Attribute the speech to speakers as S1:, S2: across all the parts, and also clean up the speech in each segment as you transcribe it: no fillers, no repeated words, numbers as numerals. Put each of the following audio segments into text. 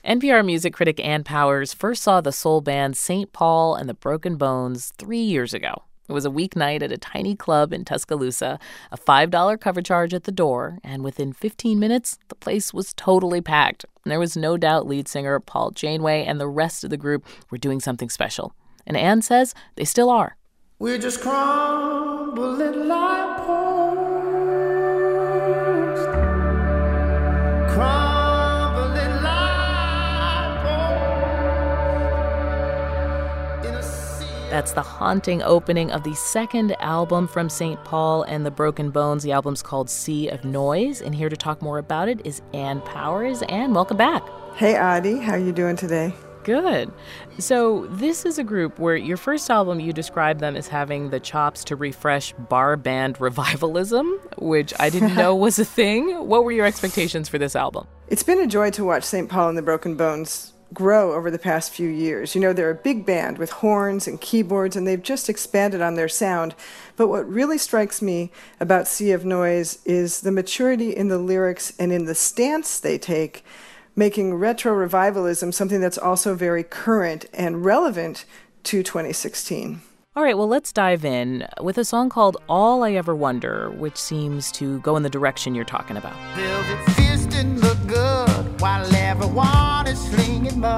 S1: NPR music critic Ann Powers first saw the soul band St. Paul and the Broken Bones 3 years ago. It was a weeknight at a tiny club in Tuscaloosa, a $5 cover charge at the door, and within 15 minutes, the place was totally packed. And there was no doubt lead singer Paul Janeway and the rest of the group were doing something special. And Ann says they still are.
S2: We're just crumbling like posts. Crumbling like posts in a sea.
S1: That's the haunting opening of the second album from St. Paul and the Broken Bones. The album's called Sea of Noise. And here to talk more about it is Ann Powers. Ann, welcome back.
S3: Hey, Adi. How are you doing today?
S1: Good. So this is a group where your first album, you described them as having the chops to refresh bar band revivalism, which I didn't know was a thing. What were your expectations for this album?
S3: It's been a joy to watch St. Paul and the Broken Bones grow over the past few years. You know, they're a big band with horns and keyboards, and they've just expanded on their sound. But what really strikes me about Sea of Noise is the maturity in the lyrics and in the stance they take, making retro revivalism something that's also very current and relevant to 2016.
S1: All right, well, let's dive in with a song called All I Ever Wonder, which seems to go in the direction you're talking about.
S2: Velvet fist didn't look good while everyone is slinging mud.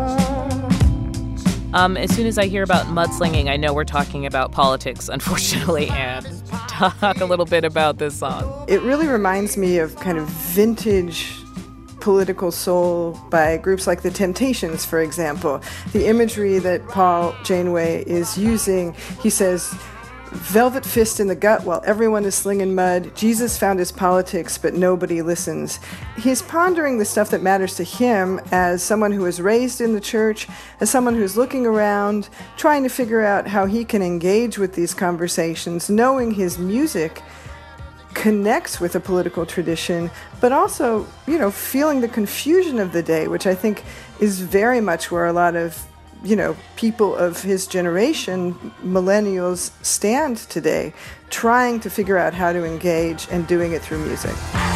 S1: As soon as I hear about mudslinging, I know we're talking about politics, unfortunately, and talk a little bit about this song.
S3: It really reminds me of kind of vintage political soul by groups like the Temptations, for example. The imagery that Paul Janeway is using, he says, velvet fist in the gut while everyone is slinging mud. Jesus found his politics, but nobody listens. He's pondering the stuff that matters to him as someone who was raised in the church, as someone who's looking around, trying to figure out how he can engage with these conversations, knowing his music connects with a political tradition, but also, you know, feeling the confusion of the day, which I think is very much where a lot of, you know, people of his generation, millennials, stand today, trying to figure out how to engage and doing it through music.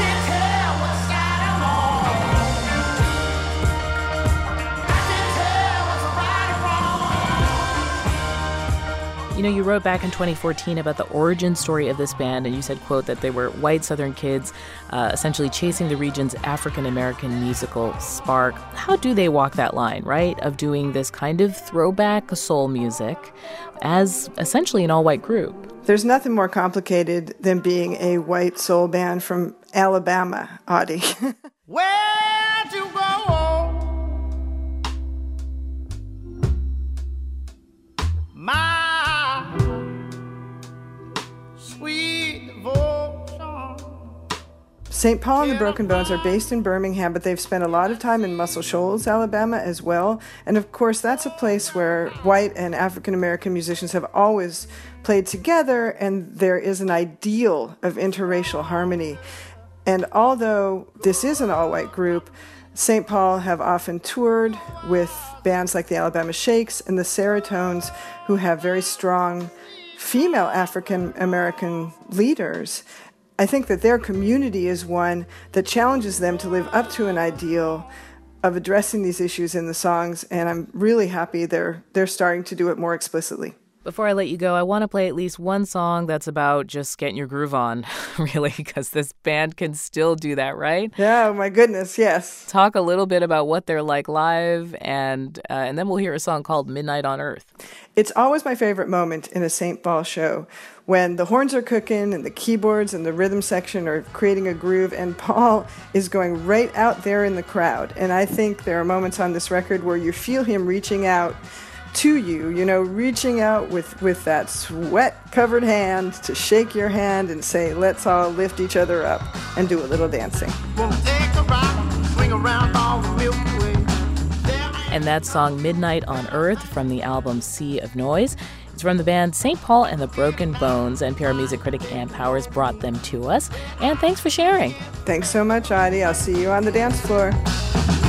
S1: You know, you wrote back in 2014 about the origin story of this band, and you said, quote, that they were white Southern kids essentially chasing the region's African-American musical spark. How do they walk that line, right, of doing this kind of throwback soul music as essentially an all-white group?
S3: There's nothing more complicated than being a white soul band from Alabama, Audie.
S2: Where'd you go? My
S3: St. Paul and the Broken Bones are based in Birmingham, but they've spent a lot of time in Muscle Shoals, Alabama as well. And of course, that's a place where white and African-American musicians have always played together, and there is an ideal of interracial harmony. And although this is an all-white group, St. Paul have often toured with bands like the Alabama Shakes and the Seratones, who have very strong female African-American leaders. I think that their community is one that challenges them to live up to an ideal of addressing these issues in the songs, and I'm really happy they're starting to do it more explicitly.
S1: Before I let you go, I want to play at least one song that's about just getting your groove on, really, because this band can still do that, right?
S3: Yeah, oh my goodness, yes.
S1: Talk a little bit about what they're like live, and then we'll hear a song called Midnight on Earth.
S3: It's always my favorite moment in a St. Paul show, when the horns are cooking and the keyboards and the rhythm section are creating a groove, and Paul is going right out there in the crowd. And I think there are moments on this record where you feel him reaching out to you, you know, reaching out with that sweat-covered hand to shake your hand and say, let's all lift each other up and do a little dancing.
S1: And that song, Midnight on Earth, from the album Sea of Noise. It's from the band St. Paul and the Broken Bones. NPR music critic Ann Powers brought them to us. And thanks for sharing.
S3: Thanks so much, Audie. I'll see you on the dance floor.